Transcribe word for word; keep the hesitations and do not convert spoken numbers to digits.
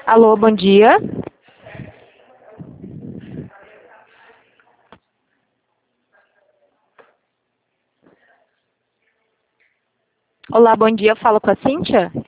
Alô, bom dia. Olá, bom dia. Eu falo com a Cíntia?